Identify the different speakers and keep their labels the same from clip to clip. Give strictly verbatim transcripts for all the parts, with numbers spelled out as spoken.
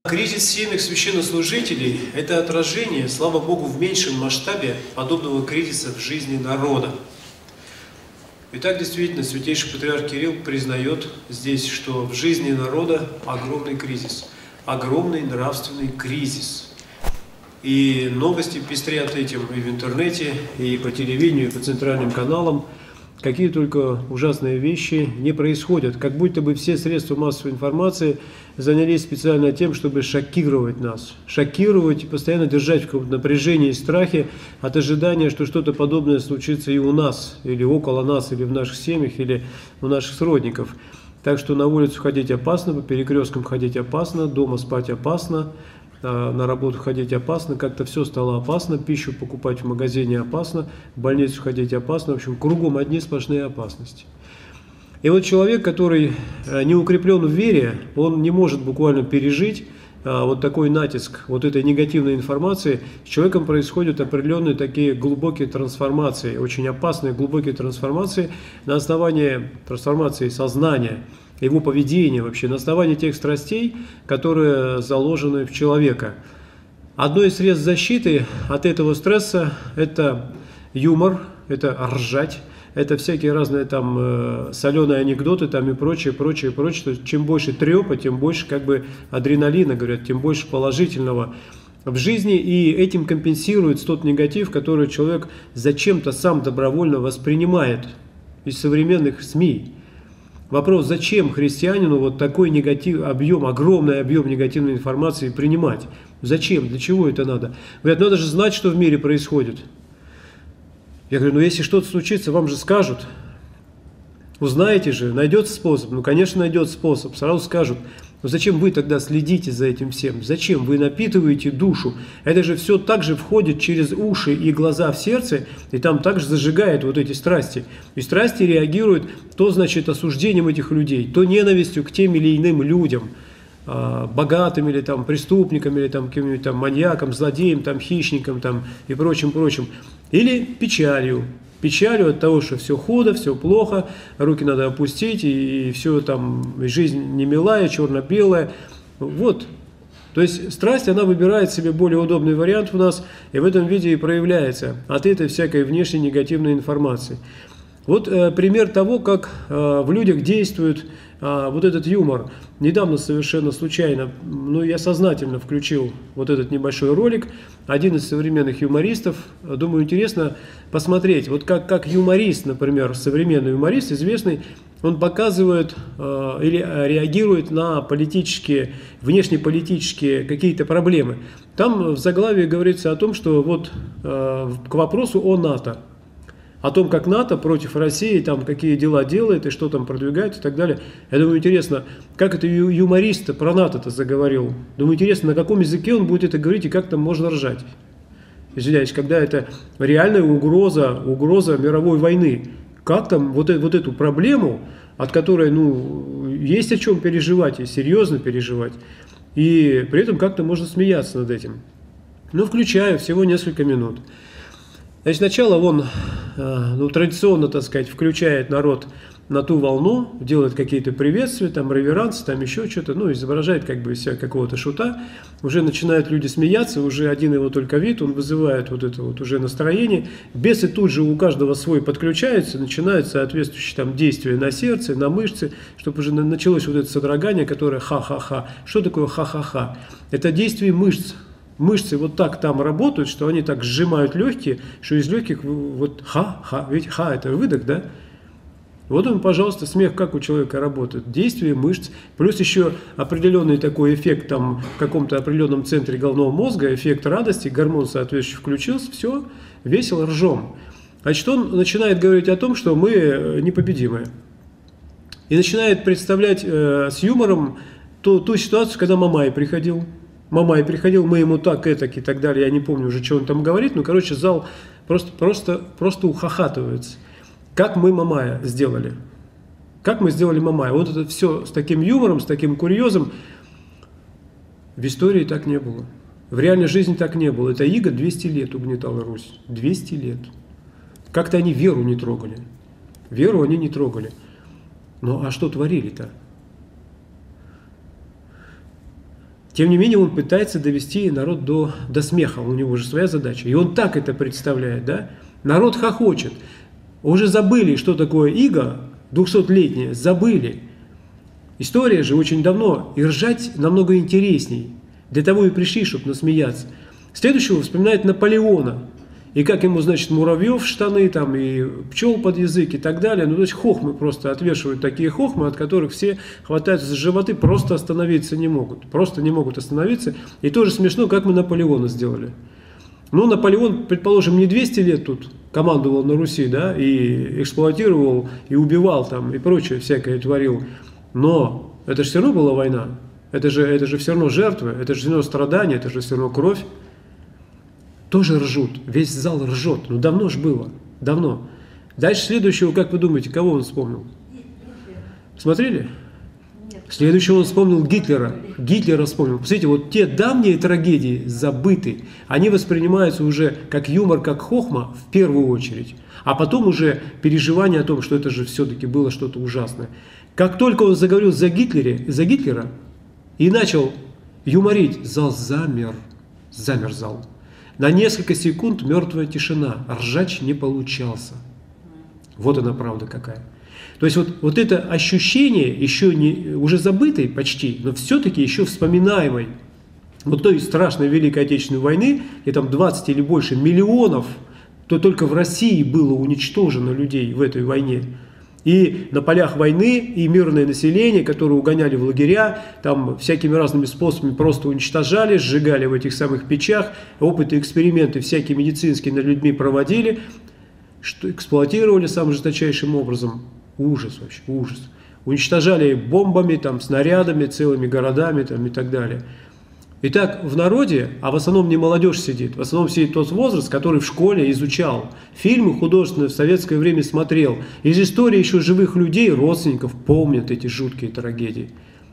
Speaker 1: Кризис семьях священнослужителей – это отражение, слава Богу, в меньшем масштабе подобного кризиса в жизни народа. Итак, действительно, Святейший Патриарх Кирилл признает здесь, что в жизни народа огромный кризис, огромный нравственный кризис. И новости пестрят этим и в интернете, и по телевидению, и по центральным каналам. Какие только ужасные вещи не происходят. Как будто бы все средства массовой информации занялись специально тем, чтобы шокировать нас. Шокировать и постоянно держать в каком-то напряжении и страхе от ожидания, что что-то подобное случится и у нас, или около нас, или в наших семьях, или у наших сродников. Так что на улицу ходить опасно, по перекресткам ходить опасно, дома спать опасно, на работу ходить опасно, как-то все стало опасно, пищу покупать в магазине опасно, в больницу ходить опасно, в общем, кругом одни сплошные опасности. И вот человек, который не укреплен в вере, он не может буквально пережить вот такой натиск вот этой негативной информации. С человеком происходят определенные такие глубокие трансформации, очень опасные глубокие трансформации на основании трансформации сознания, его поведение вообще, на основании тех страстей, которые заложены в человека. Одно из средств защиты от этого стресса – это юмор, это ржать, это всякие разные там э, соленые анекдоты там и прочее, прочее, прочее. То есть, чем больше трепа, тем больше как бы адреналина, говорят, тем больше положительного в жизни, и этим компенсируется тот негатив, который человек зачем-то сам добровольно воспринимает из современных СМИ. Вопрос, зачем христианину вот такой негатив, объем, огромный объем негативной информации принимать? Зачем? Для чего это надо? Говорят, надо же знать, что в мире происходит. Я говорю, ну если что-то случится, вам же скажут. Узнаете же, найдется способ? Ну, конечно, найдется способ, сразу скажут. Но зачем вы тогда следите за этим всем? Зачем? Вы напитываете душу. Это же все так же входит через уши и глаза в сердце, и там также зажигает вот эти страсти. И страсти реагируют то, значит, осуждением этих людей, то ненавистью к тем или иным людям, богатым или там преступникам, или там каким-нибудь там маньякам, злодеям, там хищникам там, и прочим, прочим. Или печалью. Печалью от того, что все худо, все плохо, руки надо опустить, и, и все там, и жизнь не милая, черно-белая. Вот. То есть страсть, она выбирает себе более удобный вариант у нас, и в этом виде и проявляется от этой всякой внешней негативной информации. Вот э, пример того, как э, в людях действует э, вот этот юмор. Недавно совершенно случайно, ну я сознательно включил вот этот небольшой ролик. Один из современных юмористов, думаю, интересно посмотреть, вот как, как юморист, например, современный юморист, известный, он показывает э, или реагирует на политические, внешнеполитические какие-то проблемы. Там в заглавии говорится о том, что вот э, к вопросу о НАТО. О том, как НАТО против России, там, какие дела делает, и что там продвигает, и так далее. Я думаю, интересно, как это юморист про НАТО-то заговорил. Думаю, интересно, на каком языке он будет это говорить, и как там можно ржать. Извиняюсь, когда это реальная угроза, угроза мировой войны. Как там вот, вот эту проблему, от которой, ну, есть о чем переживать, и серьезно переживать, и при этом как-то можно смеяться над этим. Ну, включаю, всего несколько минут. Значит, сначала он, ну, традиционно, так сказать, включает народ на ту волну, делает какие-то приветствия, там, реверансы, там, еще что-то, ну, изображает как бы из себя какого-то шута. Уже начинают люди смеяться, уже один его только вид, он вызывает вот это вот уже настроение. Бесы тут же у каждого свой подключаются, начинают соответствующие там действия на сердце, на мышцы, чтобы уже началось вот это содрогание, которое ха-ха-ха. Что такое ха-ха-ха? Это действие мышц. Мышцы вот так там работают, что они так сжимают легкие, что из легких вот ха-ха, ведь ха это выдох, да? Вот он, пожалуйста, смех как у человека работает. Действие мышц, плюс еще определенный такой эффект там в каком-то определенном центре головного мозга, эффект радости, гормон соответствующий включился, все, весело, ржем. Значит, он начинает говорить о том, что мы непобедимые. И начинает представлять э, с юмором ту, ту ситуацию, когда Мамай приходил. Мамай приходил, мы ему так, этак и так далее, я не помню уже, что он там говорит, но, короче, зал просто, просто, просто ухахатывается. Как мы Мамая сделали? Как мы сделали Мамая? Вот это все с таким юмором, с таким курьезом. В истории так не было. В реальной жизни так не было. Это иго двести лет угнетала Русь. двести лет. Как-то они веру не трогали. Веру они не трогали. Ну, а что творили-то? Тем не менее, он пытается довести народ до, до смеха, у него же своя задача. И он так это представляет, да? Народ хохочет. Уже забыли, что такое иго, двухсотлетняя, забыли. История же очень давно, и ржать намного интересней. Для того и пришли, чтобы насмеяться. Следующего вспоминает Наполеона. И как ему, значит, муравьев в штаны, там, и пчел под язык и так далее. Ну, то есть хохмы просто отвешивают такие хохмы, от которых все хватаются за животы, просто остановиться не могут. Просто не могут остановиться. И тоже смешно, как мы Наполеона сделали. Ну, Наполеон, предположим, не двести лет тут командовал на Руси, да, и эксплуатировал, и убивал там, и прочее всякое творил. Но это же все равно была война. Это же, это же все равно жертвы, это же все равно страдания, это же все равно кровь. Тоже ржут, весь зал ржет. Ну, давно же было, давно. Дальше следующего, как вы думаете, кого он вспомнил? Смотрели? Следующего он вспомнил Гитлера. Гитлера вспомнил. Посмотрите, вот те давние трагедии забыты, они воспринимаются уже как юмор, как хохма в первую очередь. А потом уже переживание о том, что это же все-таки было что-то ужасное. Как только он заговорил за, Гитлере, за Гитлера и начал юморить, зал замер. Замер зал. На несколько секунд мертвая тишина. Ржач не получался. Вот она правда какая. То есть вот, вот это ощущение, еще не, уже забытой почти, но все-таки еще вспоминаемой, вот той страшной Великой Отечественной войны, где там двадцать или больше миллионов, то только в России было уничтожено людей в этой войне. И на полях войны, и мирное население, которое угоняли в лагеря, там всякими разными способами просто уничтожали, сжигали в этих самых печах, опыты, эксперименты всякие медицинские над людьми проводили, что эксплуатировали самым жесточайшим образом. Ужас вообще, ужас. Уничтожали бомбами, там, снарядами, целыми городами там, и так далее. Итак, в народе, а в основном не молодежь сидит, в основном сидит тот возраст, который в школе изучал, фильмы художественные в советское время смотрел, из истории еще живых людей, родственников помнят эти жуткие трагедии.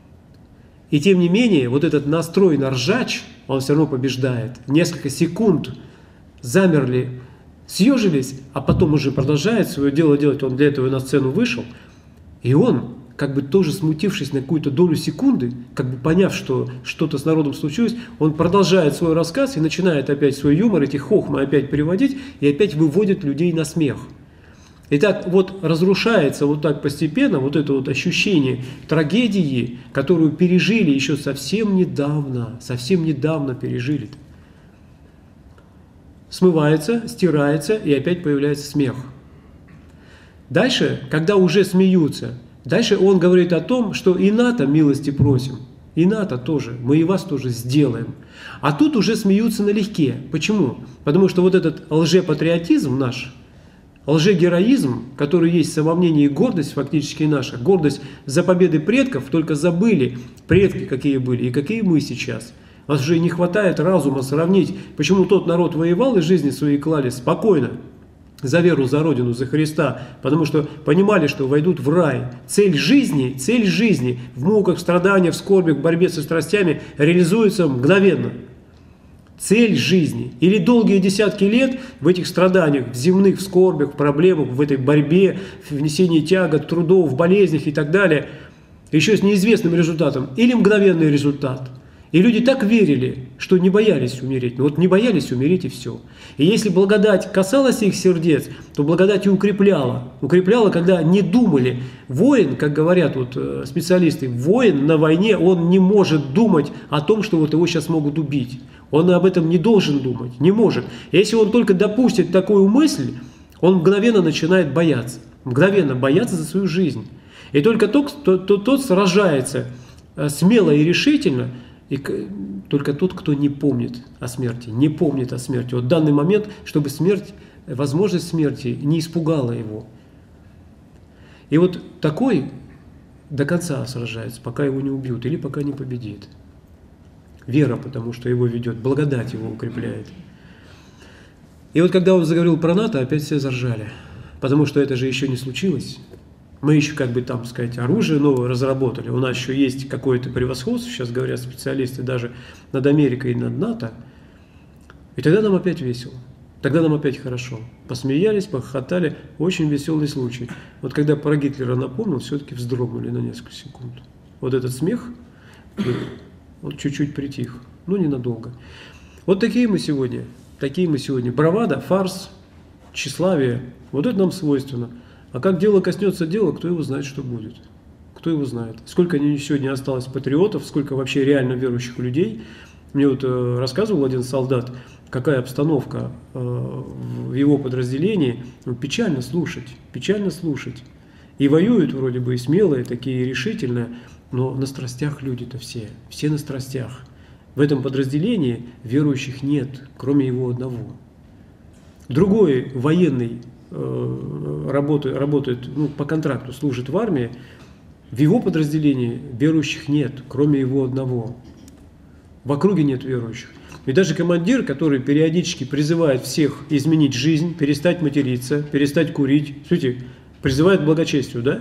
Speaker 1: И тем не менее, вот этот настрой на ржач, он все равно побеждает. Несколько секунд замерли, съежились, а потом уже продолжает свое дело делать, он для этого на сцену вышел, и он, как бы тоже смутившись на какую-то долю секунды, как бы поняв, что что-то с народом случилось, он продолжает свой рассказ и начинает опять свой юмор, эти хохмы опять переводить, и опять выводит людей на смех. Итак, вот разрушается вот так постепенно вот это вот ощущение трагедии, которую пережили еще совсем недавно, совсем недавно пережили. Смывается, стирается, и опять появляется смех. Дальше, когда уже смеются, дальше он говорит о том, что и НАТО милости просим, и НАТО тоже, мы и вас тоже сделаем. А тут уже смеются налегке. Почему? Потому что вот этот лжепатриотизм наш, лжегероизм, который есть самомнение и гордость фактически наша, гордость за победы предков, только забыли предки какие были и какие мы сейчас. У нас уже не хватает разума сравнить, почему тот народ воевал и жизни свои клали спокойно, за веру, за Родину, за Христа, потому что понимали, что войдут в рай. Цель жизни, цель жизни в муках, страданиях, в скорбях, в борьбе со страстями реализуется мгновенно. Цель жизни. Или долгие десятки лет в этих страданиях, в земных, в скорбях, в проблемах, в этой борьбе, в внесении тягот, трудов, в болезнях и так далее, еще с неизвестным результатом. Или мгновенный результат. И люди так верили, что не боялись умереть. Ну вот не боялись умереть и все. И если благодать касалась их сердец, то благодать и укрепляла. Укрепляла, когда не думали. Воин, как говорят вот специалисты, воин на войне, он не может думать о том, что вот его сейчас могут убить. Он об этом не должен думать, не может. Если он только допустит такую мысль, он мгновенно начинает бояться. Мгновенно бояться за свою жизнь. И только тот, тот, тот, тот сражается смело и решительно, и только тот, кто не помнит о смерти, не помнит о смерти. Вот в данный момент, чтобы смерть, возможность смерти не испугала его. И вот такой до конца сражается, пока его не убьют или пока не победит. Вера, потому что его ведет, благодать его укрепляет. И вот когда он заговорил про НАТО, опять все заржали, потому что это же еще не случилось. Мы еще, как бы там сказать, оружие новое разработали. У нас еще есть какое-то превосходство, сейчас говорят специалисты, даже над Америкой и над НАТО. И тогда нам опять весело. Тогда нам опять хорошо. Посмеялись, похохотали. Очень веселый случай. Вот когда про Гитлера напомнил, все-таки вздрогнули на несколько секунд. Вот этот смех он чуть-чуть притих, но ненадолго. Вот такие мы сегодня, такие мы сегодня. Бравада, фарс, тщеславие, вот это нам свойственно. А как дело коснется дела, кто его знает, что будет. Кто его знает. Сколько сегодня осталось патриотов, сколько вообще реально верующих людей. Мне вот э, рассказывал один солдат, какая обстановка э, в его подразделении. Ну, печально слушать, печально слушать. И воюют вроде бы и смелые, такие решительные, но на страстях люди-то все, все на страстях. В этом подразделении верующих нет, кроме его одного. Другой военный э, работает, работает ну, по контракту, служит в армии. В его подразделении верующих нет, кроме его одного. В округе нет верующих. И даже командир, который периодически призывает всех изменить жизнь, перестать материться, перестать курить, слушайте, призывает к благочестию, да?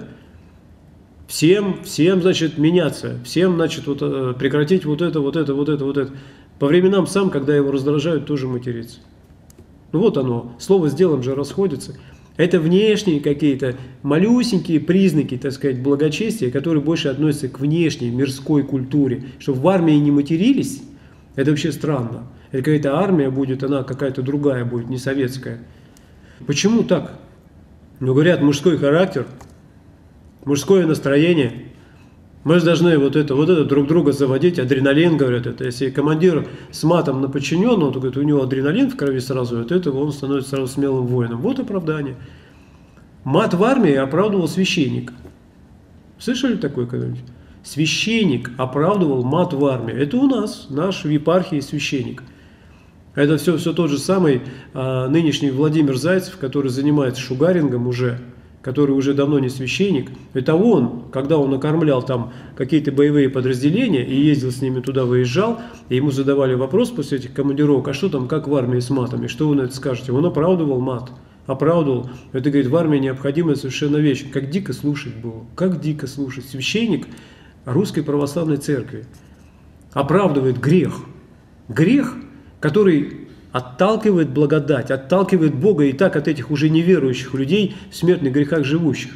Speaker 1: Всем, всем, значит, меняться, всем, значит, вот, прекратить вот это, вот это, вот это, вот это. По временам сам, когда его раздражают, тоже матерится. Ну вот оно, слово с делом же расходится. Это внешние какие-то малюсенькие признаки, так сказать, благочестия, которые больше относятся к внешней мирской культуре. Чтобы в армии не матерились, это вообще странно. Это какая-то армия будет, она какая-то другая будет, не советская. Почему так? Ну, говорят, мужской характер, мужское настроение. Мы же должны вот это, вот это друг друга заводить, адреналин, говорят, это. Если командир с матом на подчиненного, то говорит, у него адреналин в крови сразу, от этого он становится сразу смелым воином. Вот оправдание. Мат в армии оправдывал священник. Слышали такое когда-нибудь? Священник оправдывал мат в армии. Это у нас, наш в епархии священник. Это все, все тот же самый а, нынешний Владимир Зайцев, который занимается шугарингом уже, который уже давно не священник. Это он, когда он накормлял там какие-то боевые подразделения и ездил с ними туда, выезжал, и ему задавали вопрос после этих командировок, а что там, как в армии с матами, что вы на это скажете? Он оправдывал мат, оправдывал. Это, говорит, в армии необходимая совершенно вещь. Как дико слушать было, как дико слушать. Священник Русской Православной Церкви оправдывает грех. Грех, который отталкивает благодать, отталкивает Бога и так от этих уже неверующих людей в смертных грехах живущих.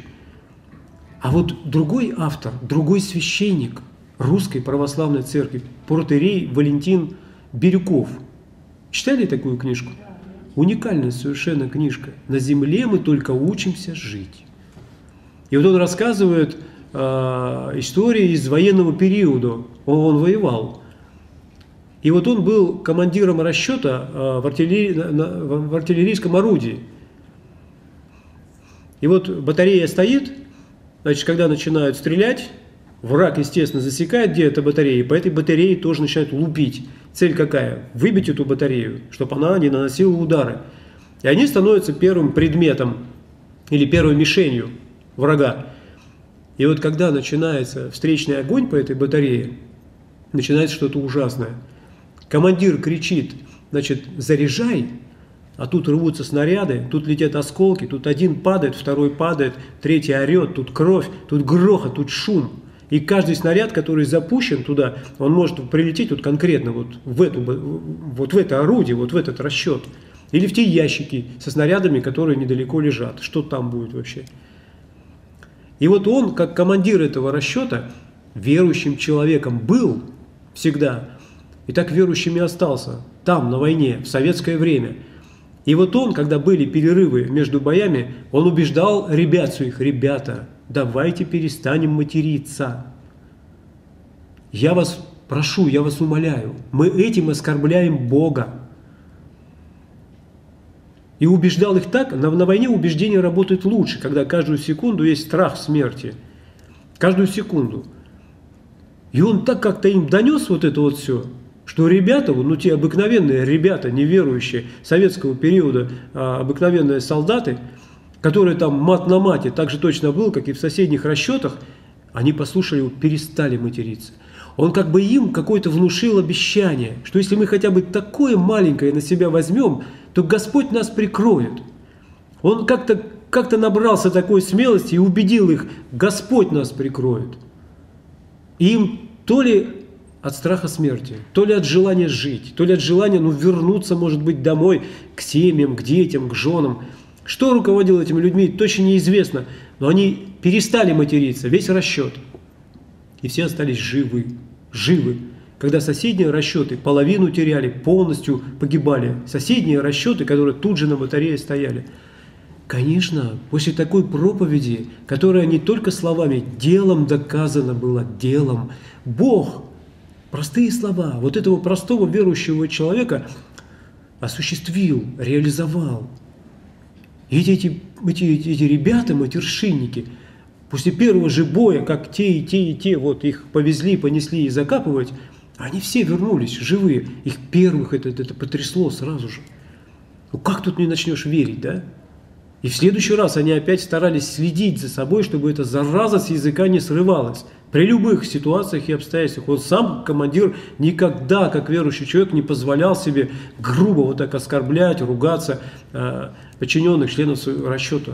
Speaker 1: А вот другой автор, другой священник Русской Православной Церкви, протоиерей Валентин Бирюков. Читали такую книжку? Уникальная совершенно книжка. «На земле мы только учимся жить». И вот он рассказывает э, истории из военного периода. Он, он воевал. И вот он был командиром расчета в, артиллерии, в артиллерийском орудии. И вот батарея стоит, значит, когда начинают стрелять, враг, естественно, засекает, где эта батарея, и по этой батарее тоже начинают лупить. Цель какая? Выбить эту батарею, чтобы она не наносила удары. И они становятся первым предметом или первой мишенью врага. И вот когда начинается встречный огонь по этой батарее, начинается что-то ужасное. Командир кричит, значит, заряжай, а тут рвутся снаряды, тут летят осколки, тут один падает, второй падает, третий орет, тут кровь, тут грохот, тут шум. И каждый снаряд, который запущен туда, он может прилететь вот конкретно вот в, эту, вот в это орудие, вот в этот расчет. Или в те ящики со снарядами, которые недалеко лежат. Что там будет вообще? И вот он, как командир этого расчета, верующим человеком был всегда, и так верующим и остался там, на войне, в советское время. И вот он, когда были перерывы между боями, он убеждал ребят своих: ребята, давайте перестанем материться. Я вас прошу, я вас умоляю, мы этим оскорбляем Бога. И убеждал их так, на, на войне убеждение работает лучше, когда каждую секунду есть страх смерти. Каждую секунду. И он так как-то им донес вот это вот все, что ребята, ну те обыкновенные ребята, неверующие советского периода, а, обыкновенные солдаты, которые там мат на мате, так же точно был, как и в соседних расчетах, они послушали его, перестали материться. Он как бы им какое-то внушил обещание, что если мы хотя бы такое маленькое на себя возьмем, то Господь нас прикроет. Он как-то как-то набрался такой смелости и убедил их: Господь нас прикроет. И им то ли от страха смерти, то ли от желания жить, то ли от желания, ну, вернуться, может быть, домой, к семьям, к детям, к женам. Что руководило этими людьми, точно неизвестно, но они перестали материться, весь расчет. И все остались живы, живы.
Speaker 2: когда соседние расчеты половину теряли, полностью погибали. Соседние расчеты, которые тут же на батарее стояли. Конечно, после такой проповеди, которая не только словами, делом доказана была, делом, Бог, простые слова, вот этого простого верующего человека осуществил, реализовал. И эти, эти, эти, эти ребята, матершинники, после первого же боя, как те и те и те, вот их повезли, понесли и закапывать, они все вернулись живые. Их первых это, это потрясло сразу же. Ну как тут не начнешь верить, да? И в следующий раз они опять старались следить за собой, чтобы эта зараза с языка не срывалась. При любых ситуациях и обстоятельствах. Он сам, командир, никогда, как верующий человек, не позволял себе грубо вот так оскорблять, ругаться э, подчиненных членов своего расчета.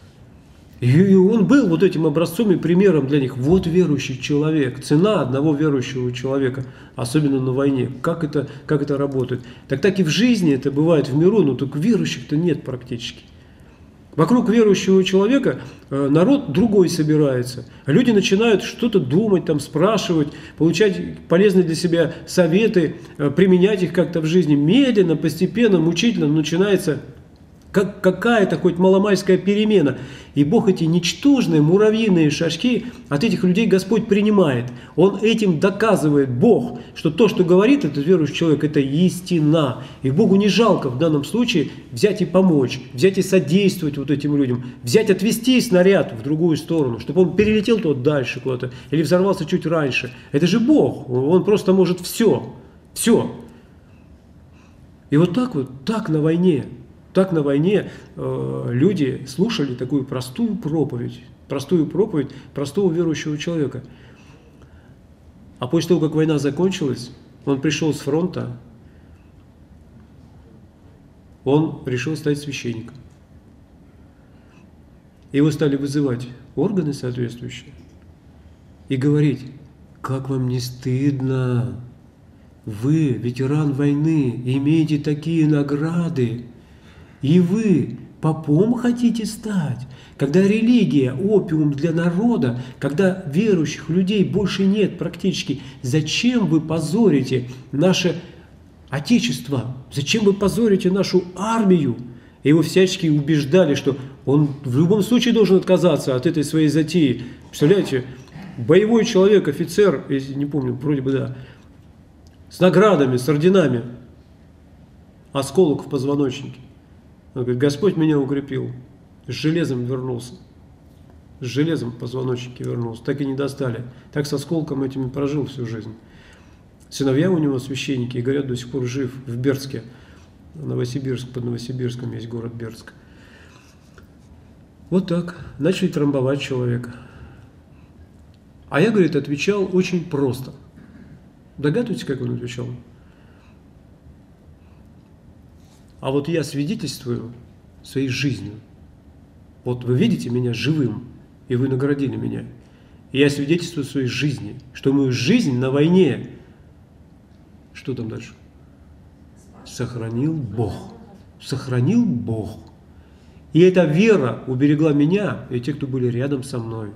Speaker 2: И он был вот этим образцом и примером для них. Вот верующий человек, цена одного верующего человека, особенно на войне. Как это, как это работает? Так так и в жизни это бывает в миру, но только верующих-то нет практически. Вокруг верующего человека народ другой собирается. Люди начинают что-то думать, там, спрашивать, получать полезные для себя советы, применять их как-то в жизни. Медленно, постепенно, мучительно начинается как какая-то хоть маломальская перемена. И Бог эти ничтожные муравьиные шажки от этих людей Господь принимает. Он этим доказывает, Бог, что то, что говорит этот верующий человек, это истина. И Богу не жалко в данном случае взять и помочь, взять и содействовать вот этим людям, взять, отвести снаряд в другую сторону, чтобы он перелетел туда дальше куда-то или взорвался чуть раньше. Это же Бог, он просто может все, все. И вот так вот, так на войне. Так на войне э, люди слушали такую простую проповедь, простую проповедь простого верующего человека. А после того, как война закончилась, он пришел с фронта, он решил стать священником. Его стали вызывать органы соответствующие и говорить: как вам не стыдно, вы, ветеран войны, имеете такие награды. И вы попом хотите стать, когда религия, опиум для народа, когда верующих людей больше нет практически. Зачем вы позорите наше Отечество? Зачем вы позорите нашу армию? И его всячески убеждали, что он в любом случае должен отказаться от этой своей затеи. Представляете, боевой человек, офицер, если не помню, вроде бы да, с наградами, с орденами, осколок в позвоночнике. Он говорит: Господь меня укрепил, с железом вернулся, с железом в позвоночнике вернулся, так и не достали, так с осколком этим и прожил всю жизнь. Сыновья у него священники, и говорят, до сих пор жив в Бердске, Новосибирск, под Новосибирском есть город Бердск. Вот так, начали трамбовать человека. А я, говорит, отвечал очень просто. Догадываетесь, как он отвечал? А вот я свидетельствую своей жизнью. Вот вы видите меня живым, и вы наградили меня. И я свидетельствую своей жизни, что мою жизнь на войне, что там дальше? Сохранил Бог. Сохранил Бог. И эта вера уберегла меня и те, кто были рядом со мной.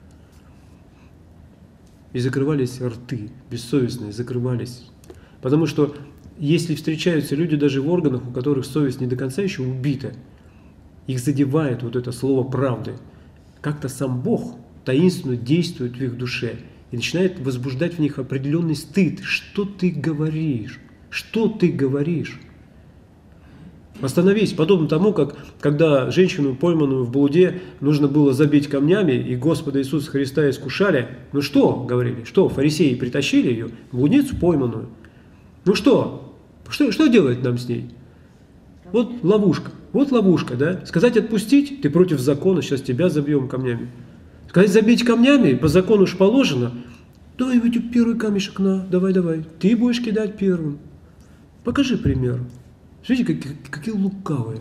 Speaker 2: И закрывались рты, бессовестные, закрывались. Потому что если встречаются люди даже в органах, у которых совесть не до конца еще убита, их задевает вот это слово правды, как-то сам Бог таинственно действует в их душе и начинает возбуждать в них определенный стыд. Что ты говоришь? Что ты говоришь? Остановись, подобно тому, как когда женщину, пойманную в блуде, нужно было забить камнями, и Господа Иисуса Христа искушали. Ну что, говорили, что, фарисеи притащили ее, блудницу пойманную. Ну что? Что, что делать нам с ней? Вот ловушка. Вот ловушка, да? Сказать отпустить, ты против закона, сейчас тебя забьем камнями. Сказать забить камнями, по закону уж положено. Дай ведь первый камешек на, давай, давай. Ты будешь кидать первым. Покажи пример. Смотрите, какие, какие лукавые.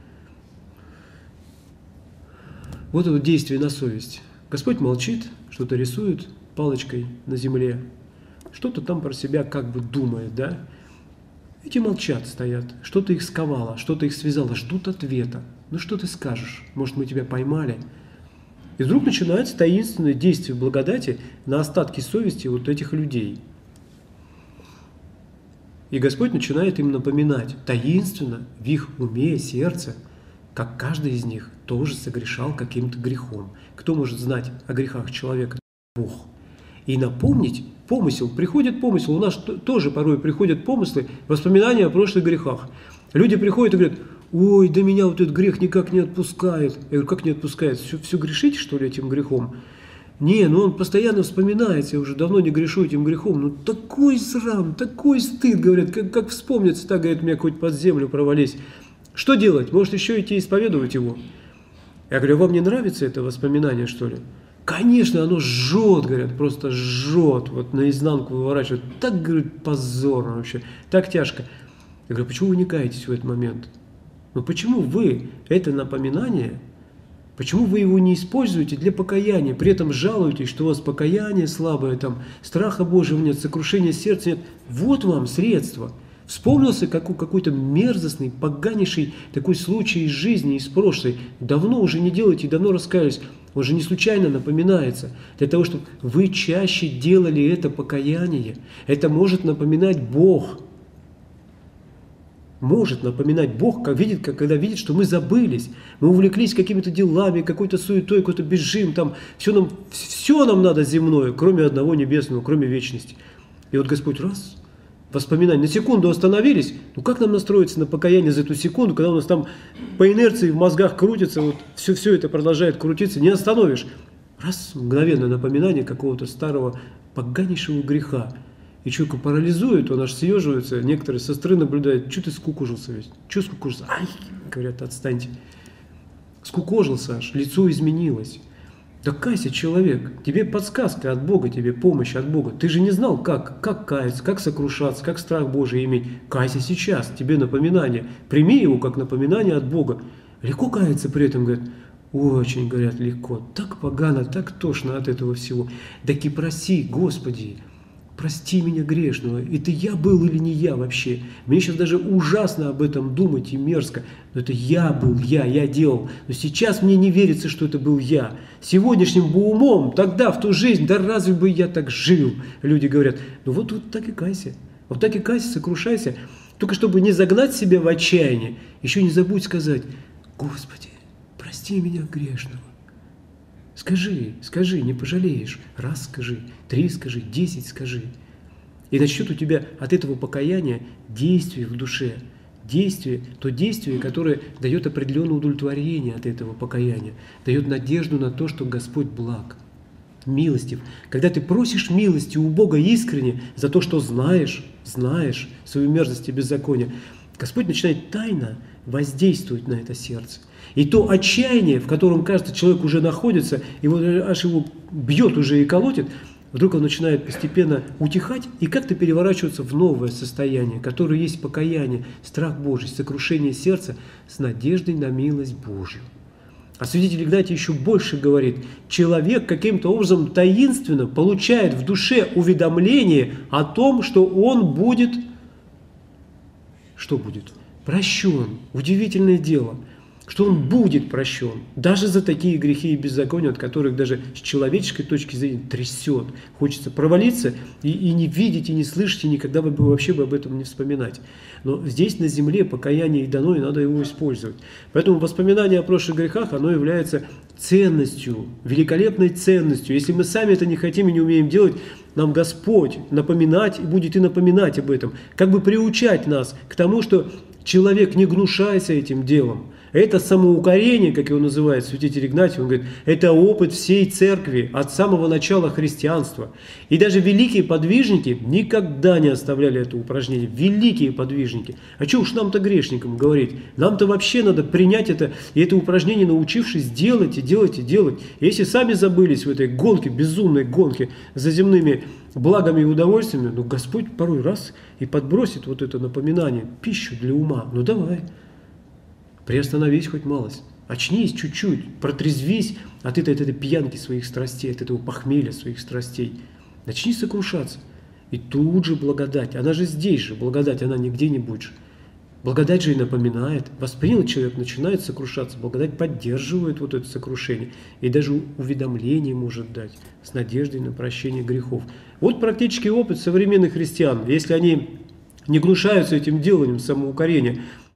Speaker 2: Вот это действие на совесть. Господь молчит, что-то рисует палочкой на земле. Что-то там про себя как бы думает, да? Эти молчат, стоят. Что-то их сковало, что-то их связало, ждут ответа. Ну что ты скажешь? Может, мы тебя поймали? И вдруг начинается таинственное действие благодати на остатки совести вот этих людей. И Господь начинает им напоминать таинственно в их уме, сердце, как каждый из них тоже согрешал каким-то грехом. Кто может знать о грехах человека? Бог. И напомнить помысел. Приходит помысел. У нас тоже порой приходят помыслы, воспоминания о прошлых грехах. Люди приходят и говорят: ой, да меня вот этот грех никак не отпускает. Я говорю: как не отпускает? Все, все грешите, что ли, этим грехом? Не, ну он постоянно вспоминается, я уже давно не грешу этим грехом. Ну такой срам, такой стыд, говорят, как, как вспомнится, так, говорят, меня хоть под землю провались. Что делать? Может еще идти исповедовать его? Я говорю: вам не нравится это воспоминание, что ли? Конечно, оно жжет, говорят, просто жжет, вот наизнанку выворачивает. Так, говорит, позорно вообще, так тяжко. Я говорю: почему вы не каетесь в этот момент? Ну почему вы это напоминание, почему вы его не используете для покаяния, при этом жалуетесь, что у вас покаяние слабое, там, страха Божьего нет, сокрушения сердца нет? Вот вам средство. Вспомнился как, какой-то мерзостный, поганейший такой случай из жизни, из прошлой. Давно уже не делайте, давно раскаялись. Он же не случайно напоминается. Для того, чтобы вы чаще делали это покаяние. Это может напоминать Бог. Может напоминать Бог, как видит, как, когда видит, что мы забылись. Мы увлеклись какими-то делами, какой-то суетой, какой-то бежим. Там, все, нам, все нам надо земное, кроме одного небесного, кроме вечности. И вот Господь раз... воспоминания на секунду остановились, ну как нам настроиться на покаяние за эту секунду, когда у нас там по инерции в мозгах крутится, вот все, все это продолжает крутиться, не остановишь. Раз, мгновенное напоминание какого-то старого поганейшего греха. И человека парализует, он аж съеживается, некоторые со стороны наблюдают: что ты скукожился весь? Что скукожился? Ай, говорят, отстаньте. Скукожился аж, лицо изменилось. Да кайся, человек, тебе подсказка от Бога, тебе помощь от Бога. Ты же не знал, как, как каяться, как сокрушаться, как страх Божий иметь. Кайся сейчас, тебе напоминание. Прими его как напоминание от Бога. Легко каяться при этом, говорят. Очень, говорят, легко. Так погано, так тошно от этого всего. Так и проси, Господи, прости меня грешного. Это я был или не я вообще? Мне сейчас даже ужасно об этом думать и мерзко. Но это я был, я, я делал. Но сейчас мне не верится, что это был я. Сегодняшним бы умом, тогда, в ту жизнь, да разве бы я так жил? Люди говорят: ну вот, вот так и кайся. Вот так и кайся, сокрушайся. Только чтобы не загнать себя в отчаяние, еще не забудь сказать: Господи, прости меня грешного. Скажи, скажи, не пожалеешь. Раз скажи, три скажи, десять скажи. И начнет у тебя от этого покаяния действие в душе. Действие, то действие, которое дает определенное удовлетворение от этого покаяния. Дает надежду на то, что Господь благ, милостив. Когда ты просишь милости у Бога искренне за то, что знаешь, знаешь свою мерзость и беззаконие, Господь начинает тайно воздействовать на это сердце. И то отчаяние, в котором, кажется, человек уже находится, и вот аж его бьет уже и колотит, вдруг он начинает постепенно утихать и как-то переворачиваться в новое состояние, которое есть покаяние, страх Божий, сокрушение сердца с надеждой на милость Божью. А святитель Игнатий еще больше говорит: человек каким-то образом таинственно получает в душе уведомление о том, что он будет, что будет? Прощен. Удивительное дело, что он будет прощен, даже за такие грехи и беззакония, от которых даже с человеческой точки зрения трясет. Хочется провалиться и, и не видеть, и не слышать, и никогда бы вообще бы об этом не вспоминать. Но здесь на земле покаяние и дано, и надо его использовать. Поэтому воспоминание о прошлых грехах, оно является ценностью, великолепной ценностью. Если мы сами это не хотим и не умеем делать, нам Господь напоминать и будет и напоминать об этом, как бы приучать нас к тому, что человек, не гнушайся этим делом. Это самоукорение, как его называет святитель Игнатий, он говорит, это опыт всей церкви от самого начала христианства. И даже великие подвижники никогда не оставляли это упражнение. Великие подвижники. А что уж нам-то грешникам говорить? Нам-то вообще надо принять это, и это упражнение, научившись делать и делать и делать. И если сами забылись в этой гонке, безумной гонке за земными благами и удовольствиями, ну Господь порой раз и подбросит вот это напоминание, пищу для ума. Ну давай. Приостановись хоть малость, очнись чуть-чуть, протрезвись от этой, от этой пьянки своих страстей, от этого похмелья своих страстей. Начни сокрушаться. И тут же благодать, она же здесь же, благодать, она нигде не будет. Благодать же и напоминает. Воспринял человек, начинает сокрушаться, благодать поддерживает вот это сокрушение. И даже уведомление может дать с надеждой на прощение грехов. Вот практический опыт современных христиан. Если они не гнушаются этим деланием самоукорения.